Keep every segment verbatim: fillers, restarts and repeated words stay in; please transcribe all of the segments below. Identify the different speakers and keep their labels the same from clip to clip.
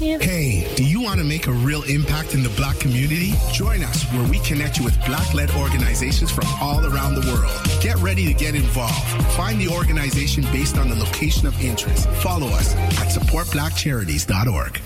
Speaker 1: Hey, do you want to make a real impact in the Black community? Join us where we connect you with Black-led organizations from all around the world. Get ready to get involved. Find the organization based on the location of interest. Follow us at support black charities dot org.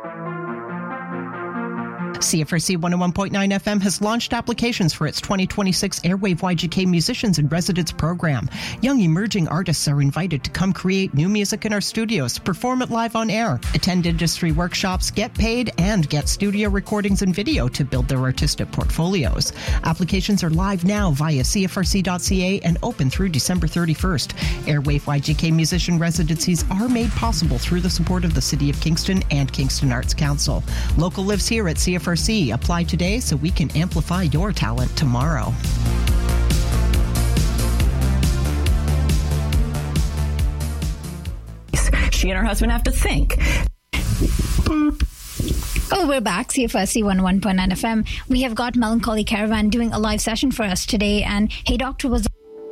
Speaker 2: C F R C one oh one point nine F M has launched applications for its twenty twenty-six Airwave Y G K Musicians in Residence program. Young emerging artists are invited to come create new music in our studios, perform it live on air, attend industry workshops, get paid, and get studio recordings and video to build their artistic portfolios. Applications are live now via C F R C dot C A and open through December thirty-first. Airwave Y G K Musician residencies are made possible through the support of the City of Kingston and Kingston Arts Council. Local lives here at C F R C. Apply today so we can amplify your talent tomorrow.
Speaker 3: She and her husband have to think.
Speaker 4: Oh, we're back. C F R C one oh one point nine F M. We have got Melancholy Caravan doing a live session for us today. And Hey Doctor was...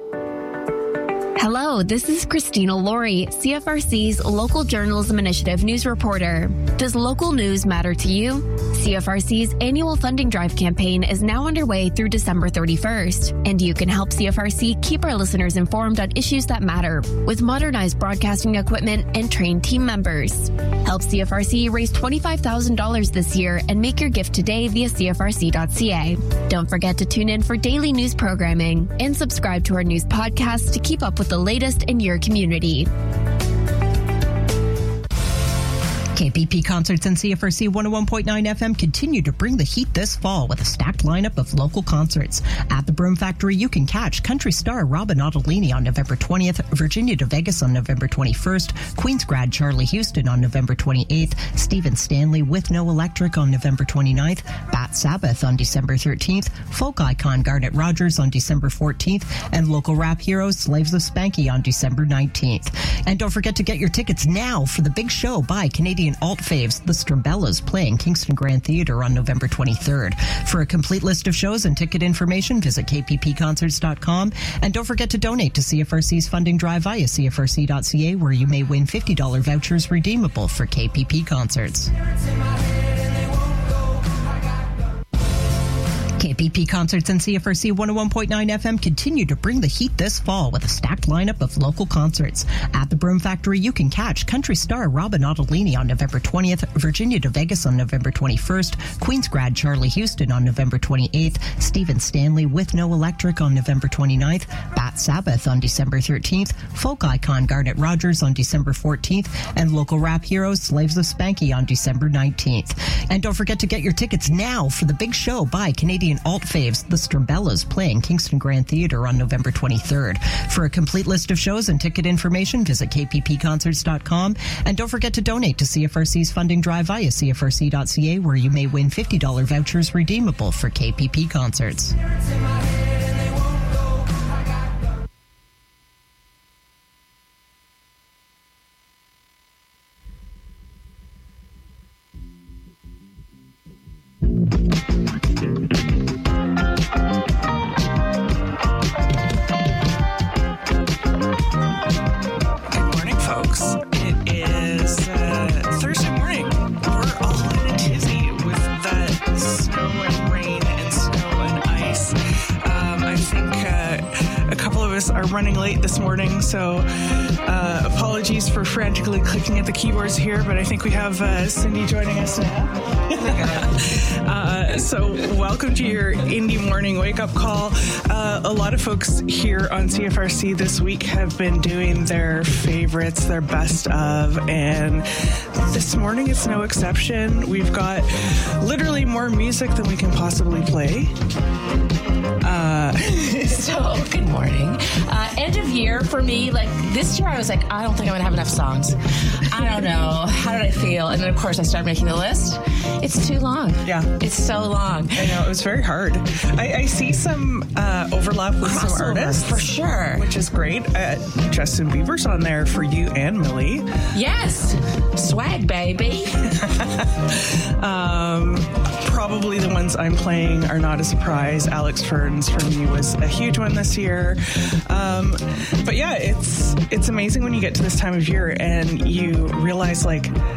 Speaker 5: Hello, this is Christina Laurie, C F R C's Local Journalism Initiative news reporter. Does local news matter to you? C F R C's annual funding drive campaign is now underway through December thirty-first, and you can help C F R C keep our listeners informed on issues that matter with modernized broadcasting equipment and trained team members. Help C F R C raise twenty-five thousand dollars this year and make your gift today via C F R C dot C A. Don't forget to tune in for daily news programming and subscribe to our news podcast to keep up with the latest in your community.
Speaker 2: K P P Concerts and C F R C one oh one point nine F M continue to bring the heat this fall with a stacked lineup of local concerts. At the Broom Factory, you can catch country star Robin Ottolini on November twentieth, Virginia de Vegas on November twenty-first, Queen's grad Charlie Houston on November twenty-eighth, Stephen Stanley with No Electric on November twenty-ninth, Bat Sabbath on December thirteenth, folk icon Garnet Rogers on December fourteenth, and local rap heroes Slaves of Spanky on December nineteenth. And don't forget to get your tickets now for the big show by Canadian alt faves, the Strabellas, playing Kingston Grand Theatre on November twenty-third. For a complete list of shows and ticket information, visit K P P concerts dot com. And don't forget to donate to C F R C's funding drive via C F R C dot C A, where you may win fifty dollars vouchers redeemable for K P P concerts. K P P Concerts and C F R C one oh one point nine F M continue to bring the heat this fall with a stacked lineup of local concerts. At the Broom Factory, you can catch country star Robin Ottolini on November twentieth, Virginia de Vegas on November twenty-first, Queen's grad Charlie Houston on November twenty-eighth, Stephen Stanley with No Electric on November twenty-ninth, Bat Sabbath on December thirteenth, folk icon Garnet Rogers on December fourteenth, and local rap heroes Slaves of Spanky on December nineteenth. And don't forget to get your tickets now for the big show by Canadian alt faves, the Strabellas, playing Kingston Grand Theatre on November twenty-third. For a complete list of shows and ticket information, visit K P P concerts dot com. And don't forget to donate to C F R C's funding drive via C F R C dot C A, where you may win fifty dollars vouchers redeemable for K P P concerts.
Speaker 6: Are running late this morning, so uh, apologies for frantically clicking at the keyboards here, but I think we have uh, Cindy joining us now. uh, so welcome to your Indie Morning Wake-Up Call. Uh, a lot of folks here on C F R C this week have been doing their favorites, their best of, and this morning it's no exception. We've got literally more music than we can possibly play. Uh,
Speaker 7: so, good morning. Uh, end of year for me, like this year I was like, I don't think I'm going to have enough songs. I don't know. How did I feel? And then, of course, I started making the list. It's too long.
Speaker 6: Yeah.
Speaker 7: It's so long.
Speaker 6: I know. It was very hard. I, I see some uh, overlap with
Speaker 7: Crossover,
Speaker 6: some artists.
Speaker 7: For sure.
Speaker 6: Which is great. Uh, Justin Bieber's on there for you and Millie.
Speaker 7: Yes. Swag, baby.
Speaker 6: um, probably the ones I'm playing are not a surprise. Alex Ferns for me was a huge one this year. Um, but yeah, it's it's amazing when you get to this time of year and you realize like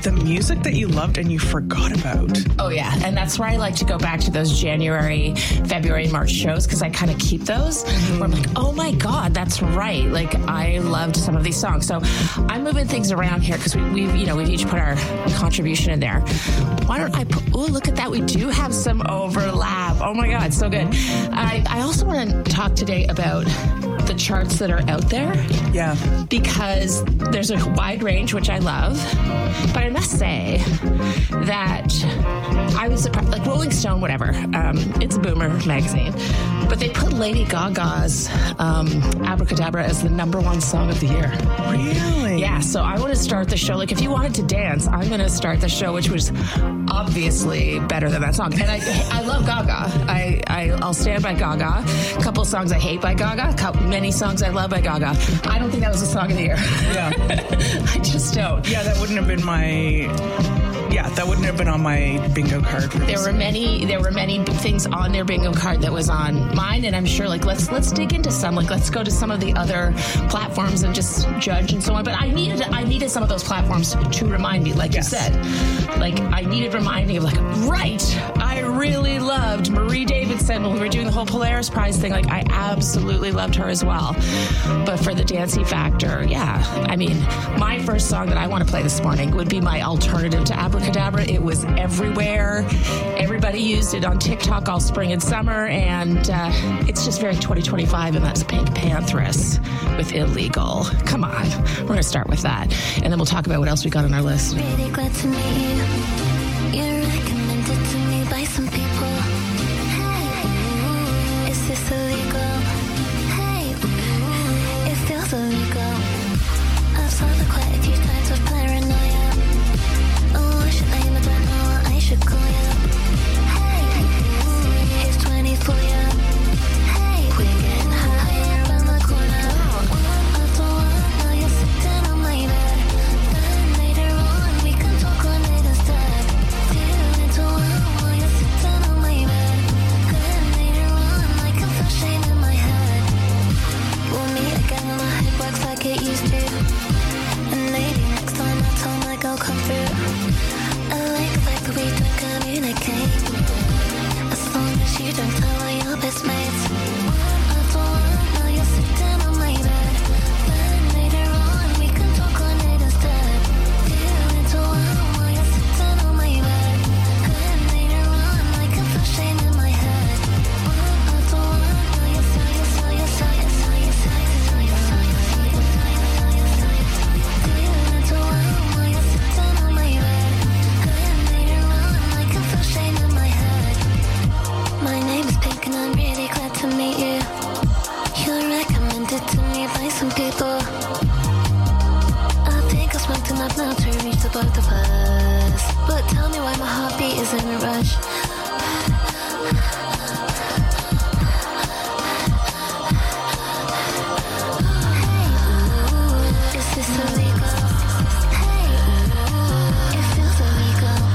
Speaker 6: the music that you loved and you forgot about.
Speaker 7: Oh, yeah. And that's where I like to go back to those January, February, March shows because I kind of keep those mm-hmm. where I'm like, oh my God, that's right. Like, I loved some of these songs. So I'm moving things around here because we, we've, you know, we've each put our contribution in there. Why don't I put, oh, look at that. We do have some overlap. Oh my God, so good. I, I also want to talk today about the charts that are out there.
Speaker 6: Yeah.
Speaker 7: Because there's a wide range, which I love. But I must say that I was surprised, like Rolling Stone, whatever. Um, it's a Boomer magazine. But they put Lady Gaga's um, Abracadabra as the number one song of the year.
Speaker 6: Really?
Speaker 7: Yeah, so I want to start the show. Like, if you wanted to dance, I'm going to start the show, which was obviously better than that song. And I I love Gaga. I, I, I'll stand by Gaga. A couple songs I hate by Gaga. Couple, many songs I love by Gaga. I don't think that was a song of the year.
Speaker 6: Yeah.
Speaker 7: I just don't.
Speaker 6: Yeah, that wouldn't have been my... Yeah, that wouldn't have been on my bingo card.
Speaker 7: There were many, there were many things on their bingo card that was on mine, and I'm sure, like, let's let's dig into some. Like, let's go to some of the other platforms and just judge and so on. But I needed, I needed some of those platforms to remind me, like yes. you said, like I needed reminding of, like, right, I really loved Marie Davidson when we were doing the whole Polaris Prize thing. Like, I absolutely loved her as well. But for the dancey factor, yeah, I mean, my first song that I want to play this morning would be my alternative to Abracadabra. It was everywhere. Everybody used it on TikTok all spring and summer, and uh, it's just very twenty twenty-five, and that's Pink Pantheress with Illegal. Come on. We're going to start with that, and then we'll talk about what else we got on our list.
Speaker 8: Really glad to meet you. You're recommended to me by some people. Hey, is this illegal? Hey, it feels illegal. I've saw the quite a few times with paranoia. Oh, should I am a drama? I should call you. Hey, here's twenty for you. Hey, we're getting higher around the corner. I don't want now you're sitting on my bed. Then later on we can talk on it instead. Feel into one while you're sitting on my bed. Then later on I can feel shame in my head. We'll meet again when my head works like it used to. And maybe next time I'll tell my girl come through. I like the fact that we don't communicate. As long as you don't tell all your best mates. I don't want now you're sitting on my bed. Then later on we can talk on it instead. Feel into one while you're sitting on my bed. Then later on I can feel shame in my head. I don't want now you're so you're so you're so you're so you're so you're so you're so you're so you're so you're so you're so feel into one while you're sitting on my bed. Then later on I can feel shame in my head. My name is Pink and I'm really glad to meet you. You're recommended to me by some people. I think I smoked enough now to reach the both of us. But tell me why my heartbeat is in a rush. Hey, is this illegal? Hey, it feels illegal.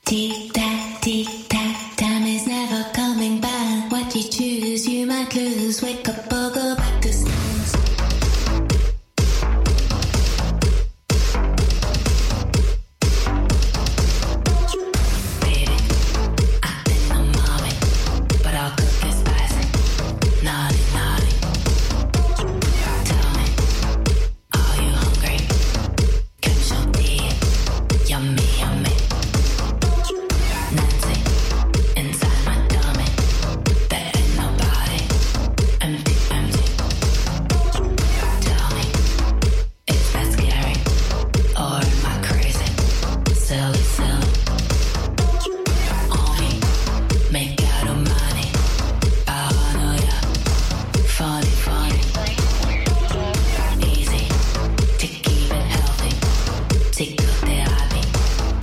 Speaker 8: Tick tack, tick tack, time is never coming back. What you choose, you might lose. Wake up or go back to snooze. Baby, I've been a mommy, but I'll cook it spicy. Naughty, naughty. Tell me, are you hungry? Catch your tea, yummy, yummy. Nancy, inside my tummy, there ain't nobody. Empty, empty. Tell me, is that scary or am I crazy? Silly, silly. Only make out of money. Paranoia, funny, funny. Easy to keep it healthy. Psychotherapy.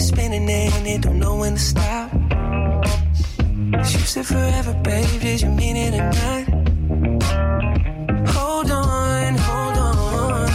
Speaker 9: spinning it and they don't know when to stop. You said forever, babe, did you mean it or not? Hold on, hold on.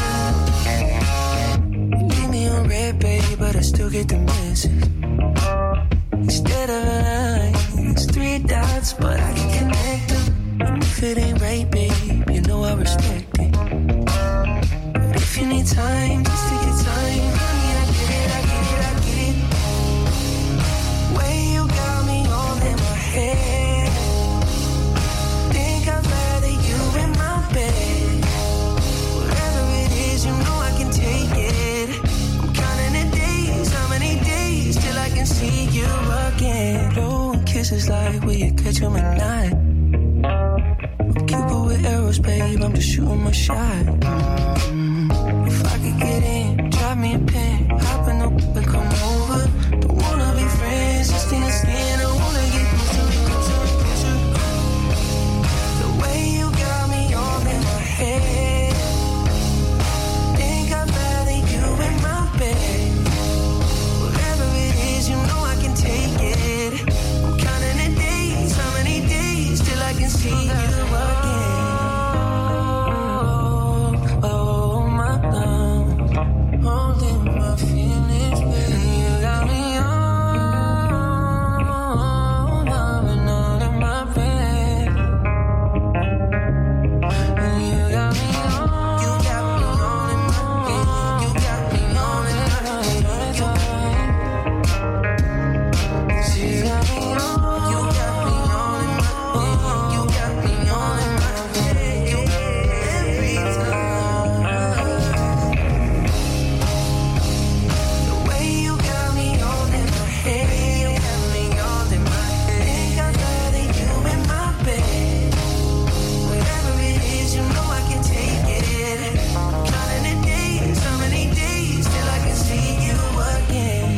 Speaker 9: You leave me on red, babe, but I still get the message. Instead of a line, it's three dots, but I can connect them. And if it ain't right, babe, you know I respect it. But if you need time, just take your time. Honey, I get it, I get it, I get it. Way you got me all in my head. Think I'd rather you in my bed. Whatever it is, you know I can take it. I'm counting the days, how many days till I can see you again. Blowing kisses like will you catch them at night? I'm Cupid with arrows, babe, I'm just shooting my shot. Mm-hmm. If I could get in, drop me a pin, hop in up and come over. Don't wanna be friends, just in the skin, I wanna get closer, closer, closer. The way you got me all in my head. Think I'd rather you in my bed. Whatever it is, you know I can take it. I'm counting the days, how many days till I can see you again. Oh, oh my love, holding my feelings, baby. You got me all, loving all in my bed. You got me all, you got me all in my bed. You got me all in my bed. You got me all, you got me all in my bed. You got me all in my bed. Every time. The way you got me all in my head. You got me all in my head. Think I'd rather you in my bed. Whatever it is, you know I can take it. Counting the days, how many days till I can see you again.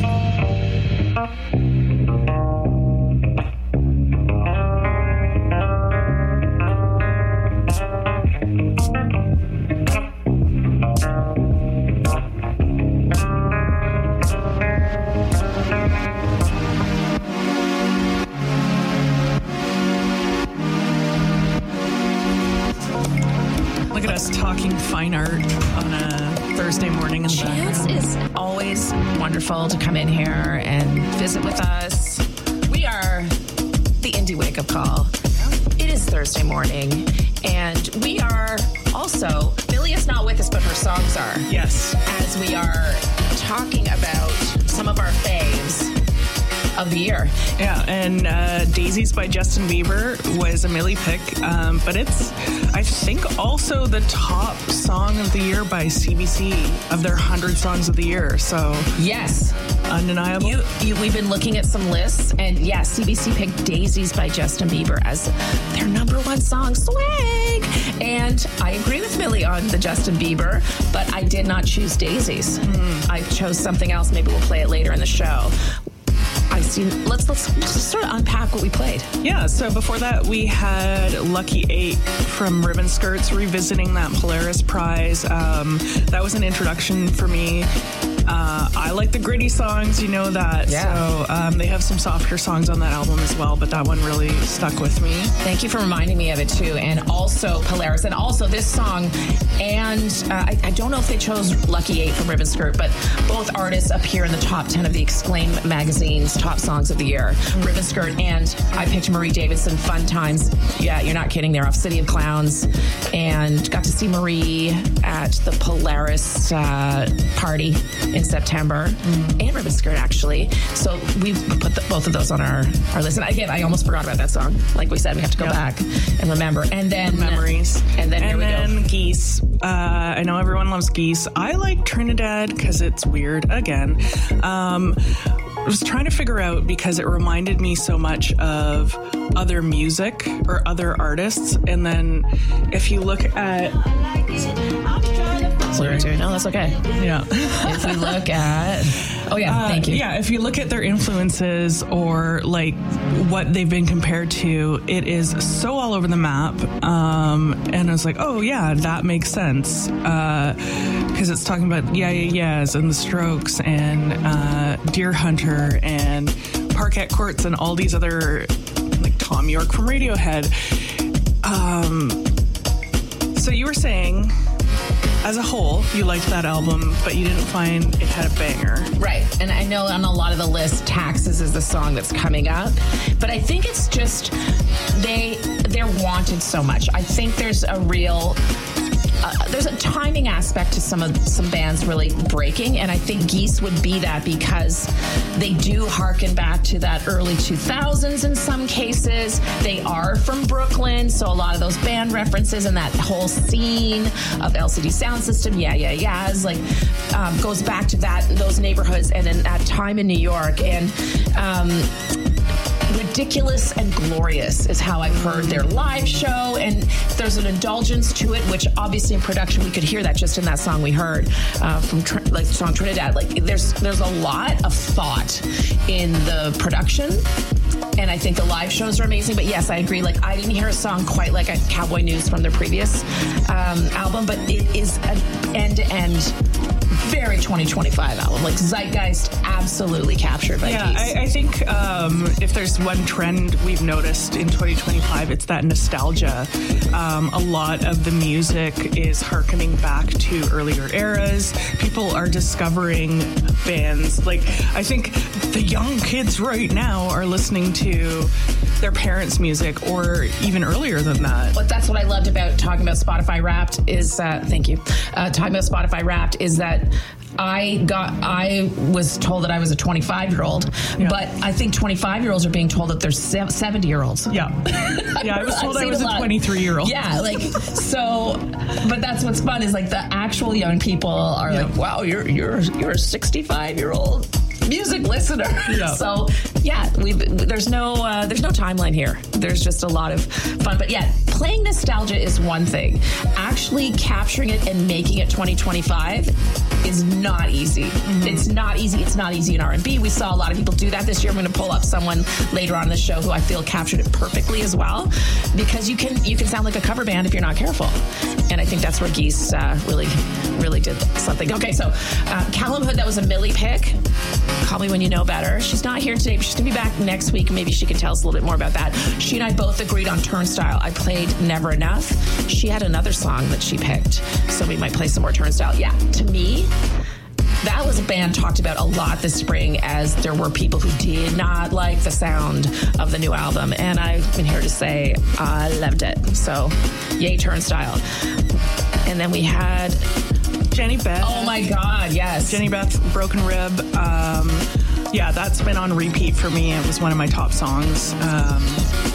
Speaker 6: Look at us talking fine art on a Thursday morning in the
Speaker 7: Chance
Speaker 6: background.
Speaker 7: is always wonderful to come in here and visit with us. We are the Indie Wake Up Call. It is Thursday morning, and we are also, Billy is not with us, but her songs are.
Speaker 6: Yes.
Speaker 7: As we are talking about some of our faves of the year.
Speaker 6: Yeah, and uh, Daisies by Justin Bieber was a Millie pick, um, but it's, I think, also the top song of the year by C B C of their one hundred songs of the year. So
Speaker 7: yes,
Speaker 6: undeniable.
Speaker 7: You, you, we've been looking at some lists, and yes, C B C picked Daisies by Justin Bieber as their number one song, Swag. And I agree with Millie on the Justin Bieber, but I did not choose Daisies. Mm. I chose something else. Maybe we'll play it later in the show. I see. Let's let's just sort of unpack what we played.
Speaker 6: Yeah. So before that, we had Lucky Eight from Ribbon Skirts revisiting that Polaris Prize. Um, that was an introduction for me. Uh, I like the gritty songs, you know that.
Speaker 7: Yeah.
Speaker 6: So um, they have some softer songs on that album as well, but that one really stuck with me.
Speaker 7: Thank you for reminding me of it too. And also Polaris, and also this song. And uh, I, I don't know if they chose Lucky Eight from Ribbon Skirt, but both artists appear in the top ten of the Exclaim magazine's top songs of the year. Mm-hmm. Ribbon Skirt, and I picked Marie Davidson, Fun Times. Yeah, you're not kidding. They're off City of Clowns, and got to see Marie at the Polaris uh, party in September, mm-hmm. and Ribbon Skirt actually. So we've put the, both of those on our, our list. And again, I almost forgot about that song. Like we said, we have to go yep. back and remember. And then
Speaker 6: the memories.
Speaker 7: And then
Speaker 6: and
Speaker 7: here
Speaker 6: then
Speaker 7: we go.
Speaker 6: Geese. Uh, I know everyone loves Geese. I like Trinidad because it's weird. Again, um, I was trying to figure out because it reminded me so much of other music or other artists. And then if you look at...
Speaker 7: Sorry. No, that's okay.
Speaker 6: Yeah.
Speaker 7: If we look at... Oh, yeah.
Speaker 6: Uh,
Speaker 7: thank you.
Speaker 6: Yeah. If you look at their influences or like what they've been compared to, it is so all over the map. Um, and I was like, oh, yeah, that makes sense. Because because it's talking about Yeah Yeah Yeahs and The Strokes and uh, Deer Hunter and Parquet Courts and all these other, like Tom York from Radiohead. Um, so you were saying, as a whole, you liked that album, but you didn't find it had a banger.
Speaker 7: Right. And I know on a lot of the list, Taxes is the song that's coming up. But I think it's just, they, they're wanted so much. I think there's a real... Uh, there's a timing aspect to some of some bands really breaking, and I think Geese would be that because they do harken back to that early two thousands in some cases. They are from Brooklyn, so a lot of those band references and that whole scene of L C D Sound System, yeah, yeah, yeah, is like um, goes back to that those neighborhoods and in that time in New York. And um, Ridiculous and Glorious is how I've heard their live show, and there's an indulgence to it, which obviously in production we could hear that just in that song we heard uh, from Tr- like the song Trinidad. Like there's there's a lot of thought in the production, and I think the live shows are amazing. But yes, I agree. Like I didn't hear a song quite like a Cowboy News from their previous um, album, but it is an end-to-end very twenty twenty-five album. Like Zeitgeist absolutely captured by
Speaker 6: yeah,
Speaker 7: Geese.
Speaker 6: I, I think um, if there's one trend we've noticed in twenty twenty-five, it's that nostalgia. Um, a lot of the music is hearkening back to earlier eras. People are discovering bands. Like, I think the young kids right now are listening to their parents' music, or even earlier than that.
Speaker 7: But that's what I loved about talking about Spotify Wrapped is, uh, thank you, uh, talking about Spotify Wrapped is that I got, I was told that I was a twenty-five year old, yeah. but I think twenty-five year olds are being told that they're seventy year olds.
Speaker 6: Yeah. Yeah. I was told I was a twenty-three year old.
Speaker 7: Yeah. Like, so, but that's what's fun is like the actual young people are yeah. like, wow, you're, you're, you're a sixty-five year old music listener. Yeah. So yeah, we there's no uh, there's no timeline here. There's just a lot of fun. But yeah, playing nostalgia is one thing. Actually capturing it and making it twenty twenty-five is not easy. Mm-hmm. It's not easy. It's not easy in R and B. We saw a lot of people do that this year. I'm going to pull up someone later on in the show who I feel captured it perfectly as well, because you can you can sound like a cover band if you're not careful. And I think that's where Geese uh, really really did something. Okay, so uh, Callum Hood, that was a Millie pick. Call Me When You Know Better. She's not here today, but she's going to be back next week. Maybe she can tell us a little bit more about that. She and I both agreed on Turnstile. I played Never Enough. She had another song that she picked, so we might play some more Turnstile. Yeah, to me, that was a band talked about a lot this spring, as there were people who did not like the sound of the new album. And I've been here to say I loved it. So, yay, Turnstile. And then we had
Speaker 6: Jenny Beth.
Speaker 7: Oh my God, yes.
Speaker 6: Jenny Beth, Broken Rib. Um, yeah, that's been on repeat for me. It was one of my top songs. Um,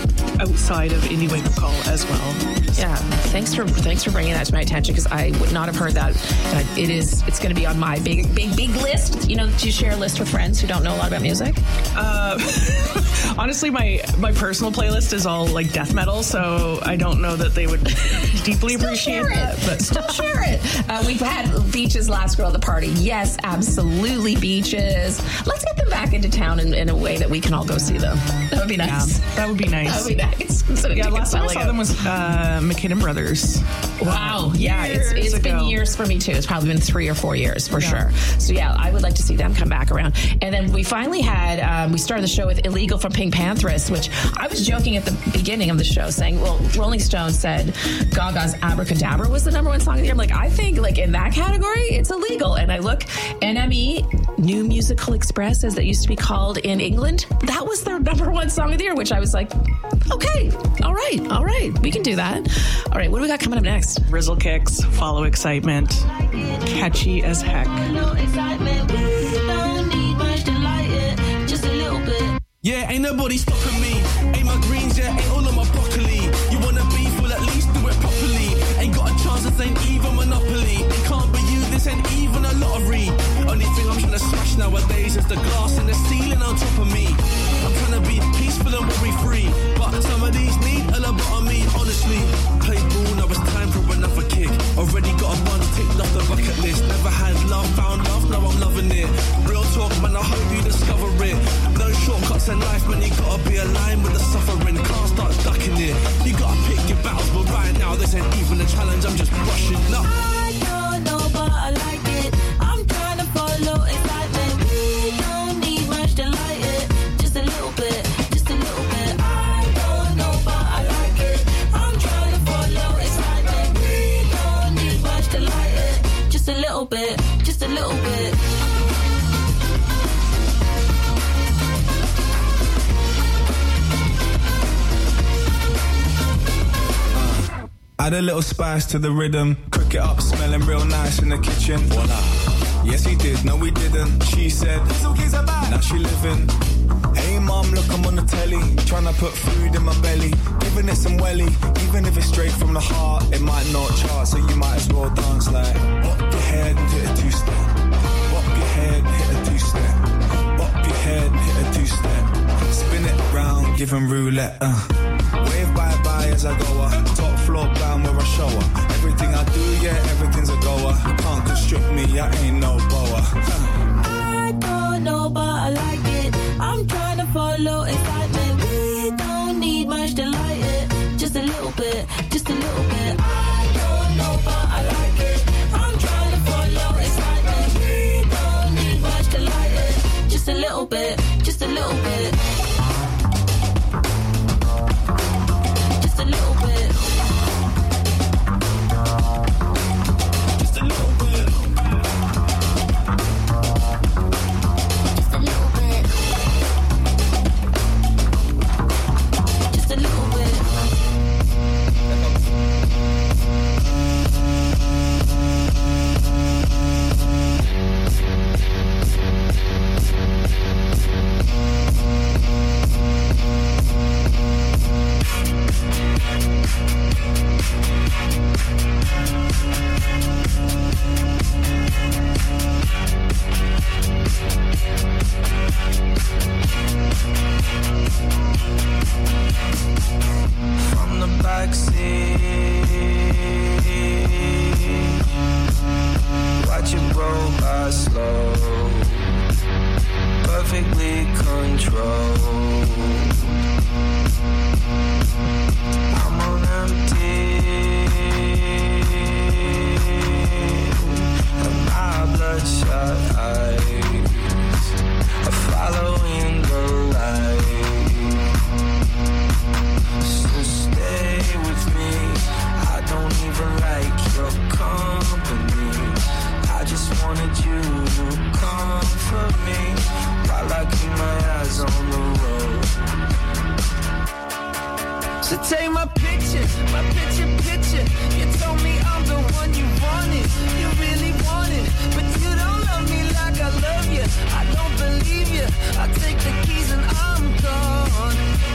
Speaker 6: outside of Indie Wake Up Call as well. Just
Speaker 7: yeah, thanks for thanks for bringing that to my attention, because I would not have heard that. Uh, it is it's going to be on my big big big list. You know, do you share a list with friends who don't know a lot about music?
Speaker 6: Uh, honestly, my my personal playlist is all like death metal, so I don't know that they would deeply
Speaker 7: Still
Speaker 6: appreciate
Speaker 7: share
Speaker 6: that.
Speaker 7: It.
Speaker 6: But
Speaker 7: Still share it. Uh, we've had Beaches Last Girl at the Party. Yes, absolutely, Beaches. Let's get them back into town in, in a way that we can all go see them. That would be nice.
Speaker 6: Yeah, that would be nice.
Speaker 7: That would be nice. Instead of
Speaker 6: yeah, last time I saw
Speaker 7: out.
Speaker 6: them was uh, McKinnon Brothers.
Speaker 7: Wow. Yeah, it's, it's been years for me too. It's probably been three or four years for
Speaker 6: yeah.
Speaker 7: sure. So yeah, I would like to see them come back around. And then we finally had, um, we started the show with Illegal from Pink Panthers, which I was joking at the beginning of the show saying, well, Rolling Stone said Gaga's Abracadabra was the number one song of the year. I'm like, I think like in that category, it's Illegal. And I look, N M E, New Musical Express, as it used to be called in England, that was their number one song of the year, which I was like, okay, all right, all right, we can do that. All right, what do we got coming up next?
Speaker 6: Rizzle Kicks, Follow Excitement, catchy as heck.
Speaker 9: Yeah, ain't nobody stopping me. Ain't my greens yet, ain't all of my broccoli. You wanna beef, well at least do it properly. Ain't got a chance, this ain't even Monopoly. It can't be you, this ain't even a lottery. Only thing I'm trying to smash nowadays is the glass in the ceiling on top of me. I'm trying to be peaceful and worry free, but some of these need a lot of me, honestly. Played ball, now it's time for another kick. Already got a one ticked off the bucket list. Never had love, found love, now I'm loving it. Real talk, man, I hope you discover it. No shortcuts in life, man, you gotta be aligned with the suffering. Can't start ducking it. You gotta pick your battles, but right now this ain't even a challenge, I'm just brushing up.
Speaker 8: I don't know, but I like
Speaker 10: Add a little spice to the rhythm. Cook it up, smelling real nice in the kitchen. Voila. Yes, he did. No, we didn't. She said, now she living. Hey, mom, look, I'm on the telly. Tryna put food in my belly. Giving it some welly. Even if it's straight from the heart, it might not chart, so you might as well dance like bop your head, hit a two-step. Bop your head, hit a two-step. Bop your head, hit a two-step. Spin it round, giving roulette. Uh. Wave bye-bye as I go up. Top floor down where I show her. Everything I do, yeah, everything's a goer. Can't constrict me, I ain't no boa.
Speaker 11: I don't know, but I like it. I'm trying to follow excitement. We don't need much to light it. Just a little bit, just a little bit. I don't know, but I like it. I'm trying to follow excitement. We don't need much to light it. Just a little bit, just a little bit. Just a little bit. Just a little bit. Just a little bit. Just a little bit.
Speaker 9: From the backseat, watch it roll by slow, perfectly controlled. I'm on empty, and my bloodshot eyes are following the light. So stay with me. I don't even like your company. I just wanted you to comfort me while I keep my eyes on the road. So take my picture, my picture, picture. You told me I'm the one you wanted, you really wanted, but you don't love me like I love you. I don't believe you. I take the keys and I'm gone.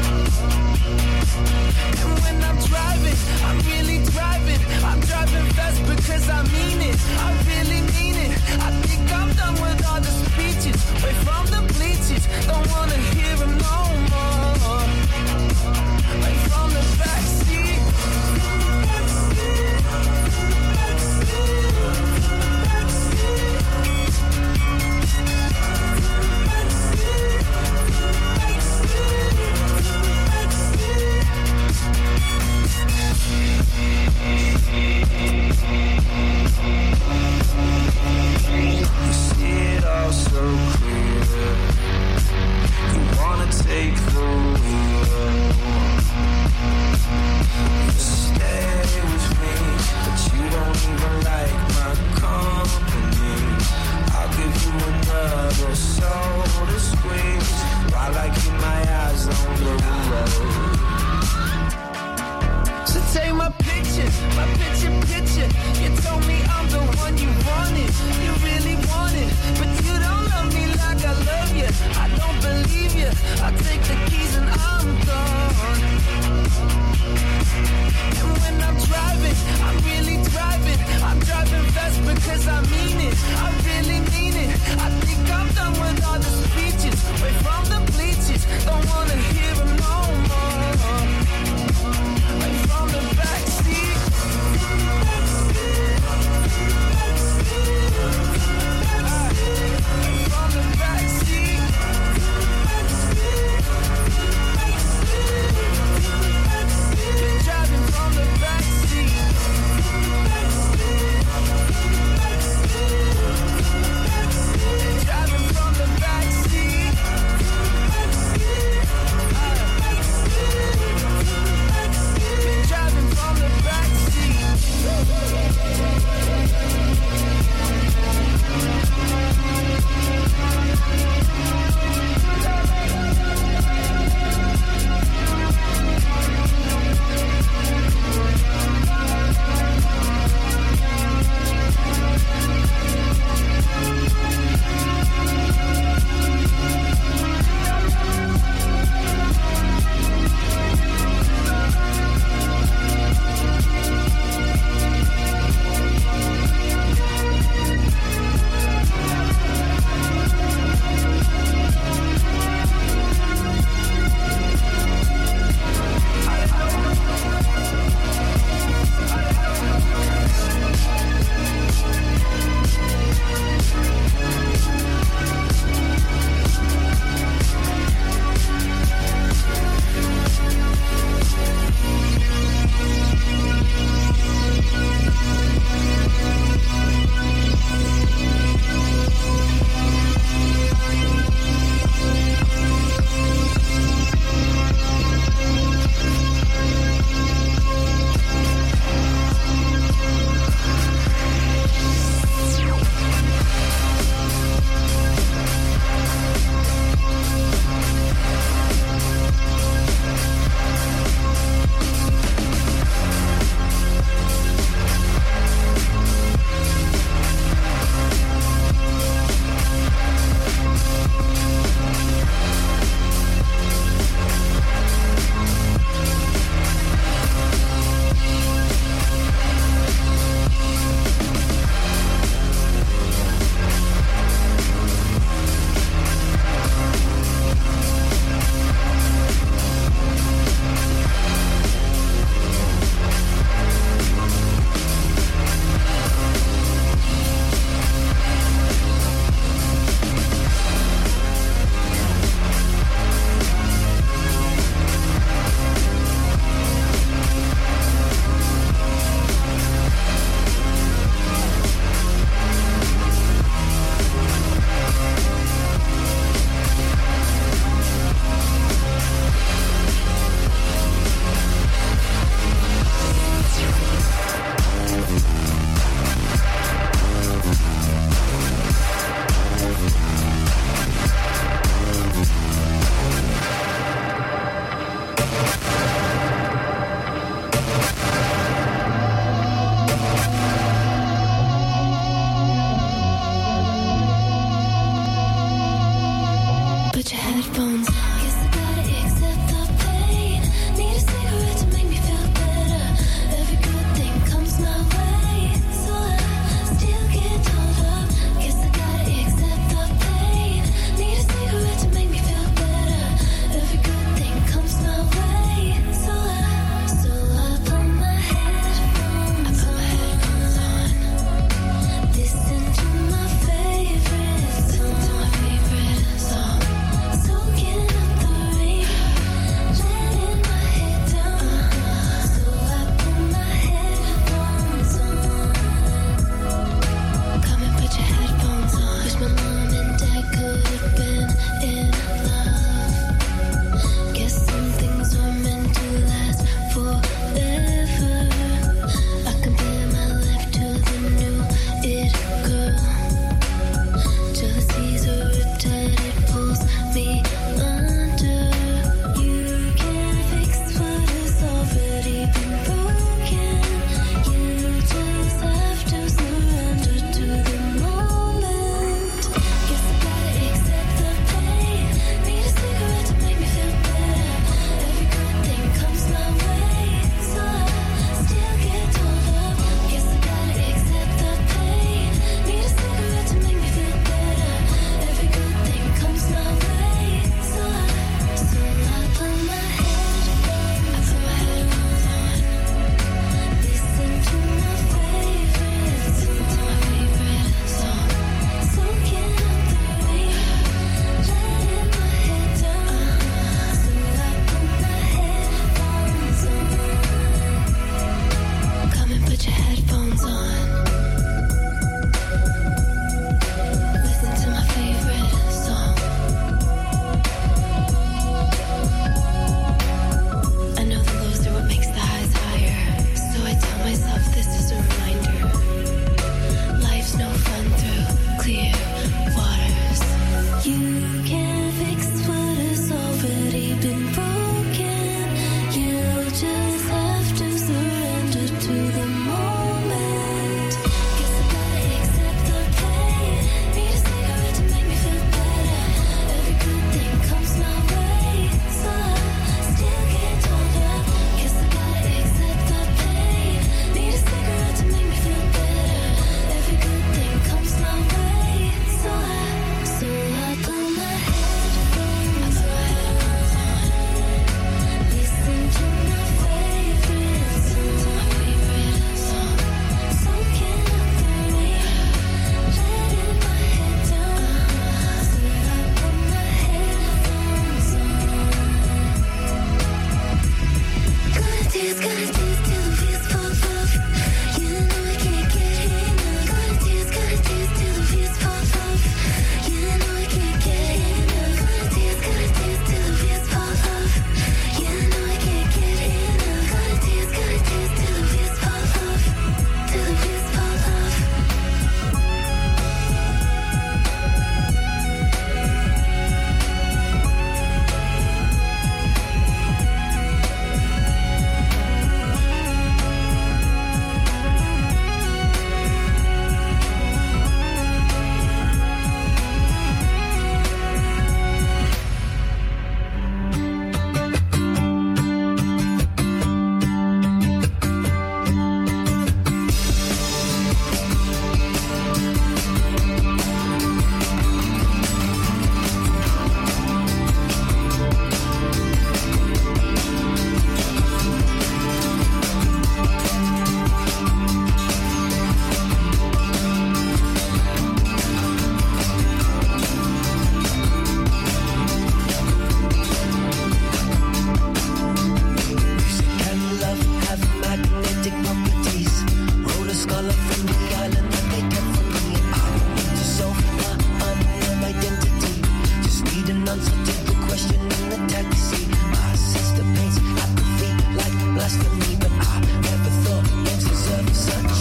Speaker 9: And when I'm driving, I'm really driving. I'm driving fast because I mean it. I really mean it. I think I'm done with all the speeches. Way from the bleachers. Don't wanna hear them no more. Way from the backseat. You see it all so clear. You wanna take the wheel. You stay with me, but you don't even like my company. I'll give you another soul to squeeze while I keep my eyes on the road. So take my picture, my picture, picture. You told me I'm the one you wanted, you really wanted, but you don't love me like I love you. I don't believe you. I take the keys and I'm gone. And when I'm driving, I'm really driving. I'm driving fast because I mean it. I really mean it. I think I'm done with all the speeches. Way from the bleachers. Don't wanna hear them no more. Way from the backseat. From the backseat. Been driving from the backseat.
Speaker 8: put your headphones on. Guess I gotta accept the pain. Need a cigarette to make me feel better. Every good thing comes my way, so I still get told up. Guess I gotta accept the pain. Need a cigarette to make me feel better. Every good thing comes my way, so I, so I put my headphones, I put my headphones on. Listen to my favorite song, to my favorite song. Soaking up the rain, letting my head down. So I put my headphones on. Come and put your headphones on. Wish my mom and dad could have been in love. Guess some things were meant to last forever. I compare my life to the new it girl. Jealousy's a riptide, it pulls me under. You can't fix what has already been broken. You just have to surrender to the moment. Guess I gotta accept the pain. Need a cigarette to make me feel better. Every good thing comes my way, so I still get told up. Guess I gotta accept the pain. Need a cigarette to make me feel better. Every good thing comes my way, so I, so I put my headphones, I put my headphones on. Listen to my favorite, listen to my favorite song. Soaking up the rain, letting my head down. So I put my headphones on. Come and put your headphones on. Listen to my favorite song. I know the lows are what makes the highs higher, so I tell myself this is a reminder. Life's no fun through clear waters. You can't fix what has already been broken. You just have to surrender to the moment. Guess I gotta accept the pain. Need a cigarette to make me feel better. Every good thing comes my way, so I still get told up. Guess I gotta accept the pain. Need a cigarette to make me feel better. Every good thing comes my way, so I, so I put my headphones, I put my headphones on. Listen to my favorite, listen to my favorite song. Soaking up the rain, letting my head down. So I put my headphones on. Gonna dance, gonna dance till the wheels fall off. You know I can't get enough. Gonna dance, gonna dance till the wheels fall off. You know I can't get enough. Gonna dance, gonna dance till the wheels fall off. You know I can't get enough. Gonna dance, gonna dance till the wheels fall off. Till the wheels fall off. Blasphemy, but I never thought names deserve a son.